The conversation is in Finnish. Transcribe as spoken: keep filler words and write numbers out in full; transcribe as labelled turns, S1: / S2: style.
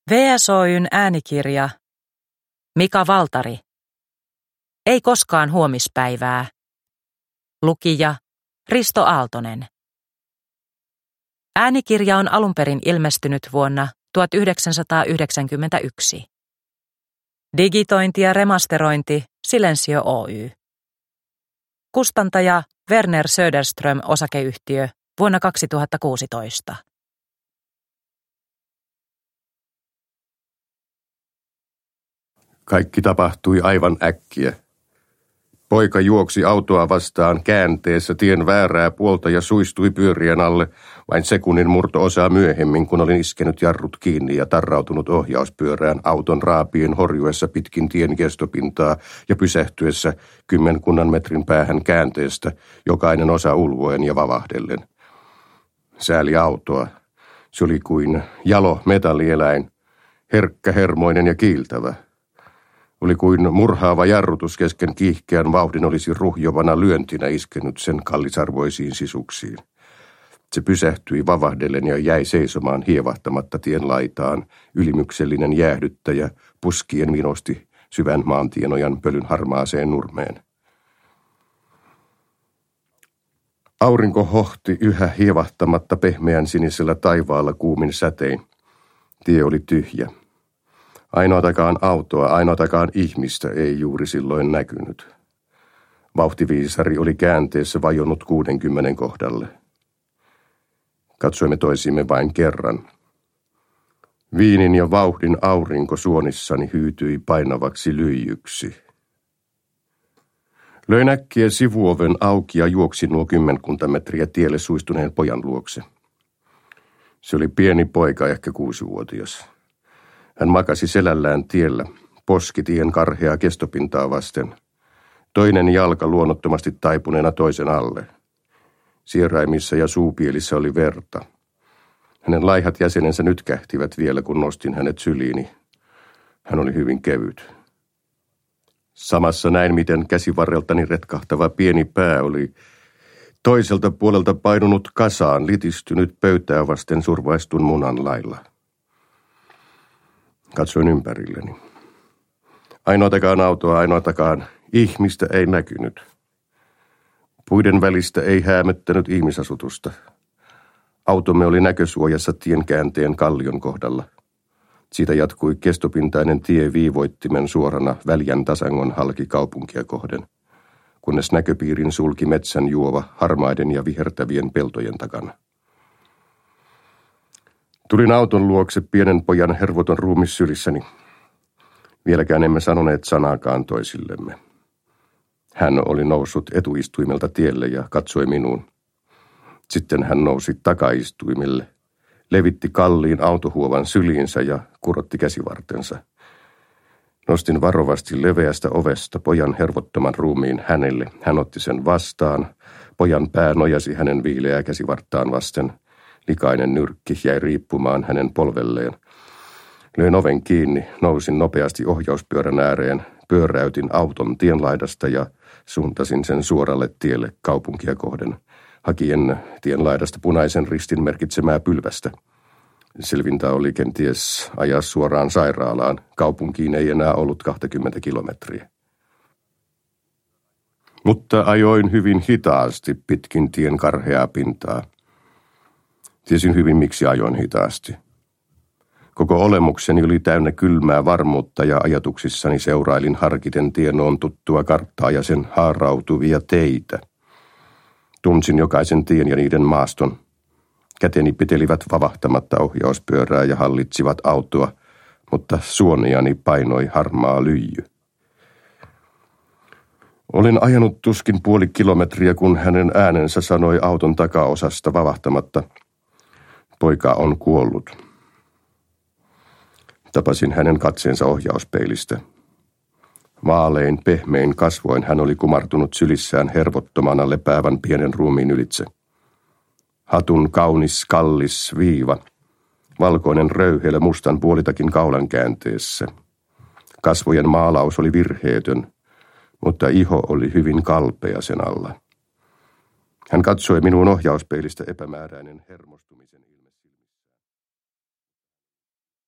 S1: V S Oy:n äänikirja Mika Valtari. Ei koskaan huomispäivää. Lukija Risto Aaltonen. Äänikirja on alun perin ilmestynyt vuonna tuhatyhdeksänsataayhdeksänkymmentäyksi. Digitointi ja remasterointi Silensio Oy. Kustantaja Werner Söderström osakeyhtiö vuonna kaksituhattakuusitoista.
S2: Kaikki tapahtui aivan äkkiä. Poika juoksi autoa vastaan käänteessä tien väärää puolta ja suistui pyörien alle vain sekunnin murto-osaa myöhemmin, kun olin iskenyt jarrut kiinni ja tarrautunut ohjauspyörään auton raapien horjuessa pitkin tien kestopintaa ja pysähtyessä kymmenkunnan metrin päähän käänteestä, jokainen osa ulvoen ja vavahdellen. Sääli autoa. Se oli kuin jalo metallieläin, herkkähermoinen ja kiiltävä. Oli kuin murhaava jarrutus kesken kiihkeän vauhdin olisi ruhjovana lyöntinä iskenyt sen kallisarvoisiin sisuksiin. Se pysähtyi vavahdellen ja jäi seisomaan hievahtamatta tien laitaan, ylimyksellinen jäähdyttäjä puskien vinosti syvän maantienojan pölyn harmaaseen nurmeen. Aurinko hohti yhä hievahtamatta pehmeän sinisellä taivaalla kuumin sätein. Tie oli tyhjä. Ainoatakaan autoa, ainoatakaan ihmistä ei juuri silloin näkynyt. Vauhtiviisari oli käänteessä vajonnut kuudenkymmenen kohdalle. Katsoimme toisimme vain kerran. Viinin ja vauhdin aurinko suonissani hyytyi painavaksi lyijyksi. Löin äkkiä sivuoven auki ja juoksin nuo kymmenkunta metriä tielle suistuneen pojan luokse. Se oli pieni poika, ehkä kuusivuotias. Hän makasi selällään tiellä, poski tien karheaa kestopintaa vasten. Toinen jalka luonnottomasti taipuneena toisen alle. Sieraimissa ja suupielissä oli verta. Hänen laihat jäsenensä nytkähtivät vielä, kun nostin hänet syliini. Hän oli hyvin kevyt. Samassa näin, miten käsivarreltani retkahtava pieni pää oli toiselta puolelta painunut kasaan, litistynyt pöytää vasten survaistun munan lailla. Katsoin ympärilleni. Ainoatakaan autoa, ainoatakaan ihmistä ei näkynyt. Puiden välistä ei häämöttänyt ihmisasutusta. Automme oli näkösuojassa tien käänteen kallion kohdalla. Siitä jatkui kestopintainen tie viivoittimen suorana väljän tasangon halki kaupunkia kohden, kunnes näköpiirin sulki metsän juova harmaiden ja vihertävien peltojen takana. Tulin auton luokse pienen pojan hervoton ruumis sylissäni. Vieläkään emme sanoneet sanaakaan toisillemme. Hän oli noussut etuistuimelta tielle ja katsoi minuun. Sitten hän nousi takaistuimelle, levitti kalliin autohuovan syliinsä ja kurotti käsivartensa. Nostin varovasti leveästä ovesta pojan hervottoman ruumiin hänelle. Hän otti sen vastaan. Pojan pää nojasi hänen viileää käsivarttaan vasten. Likainen nyrkki jäi riippumaan hänen polvelleen. Löin oven kiinni, nousin nopeasti ohjauspyörän ääreen, pyöräytin auton tienlaidasta ja suuntasin sen suoralle tielle kaupunkia kohden, hakien tienlaidasta punaisen ristin merkitsemää pylvästä. Selvintä oli kenties ajaa suoraan sairaalaan. Kaupunkiin ei enää ollut kaksikymmentä kilometriä. Mutta ajoin hyvin hitaasti pitkin tien karheaa pintaa. Tiesin hyvin, miksi ajoin hitaasti. Koko olemukseni oli täynnä kylmää varmuutta ja ajatuksissani seurailin harkiten tienoon tuttua karttaa ja sen haarautuvia teitä. Tunsin jokaisen tien ja niiden maaston. Käteni pitelivät vavahtamatta ohjauspyörää ja hallitsivat autoa, mutta suoniani painoi harmaa lyijy. Olin ajanut tuskin puoli kilometriä, kun hänen äänensä sanoi auton takaosasta vavahtamatta: "Poika on kuollut." Tapasin hänen katseensa ohjauspeilistä. Vaalein, pehmein kasvoin hän oli kumartunut sylissään hervottomana lepäävän pienen ruumiin ylitse. Hatun kaunis, kallis viiva, valkoinen röyhelö mustan puolitakin kaulan käänteessä. Kasvojen maalaus oli virheetön, mutta iho oli hyvin kalpea sen alla. Hän katsoi minuun ohjauspeilistä epämääräinen hermostumisen.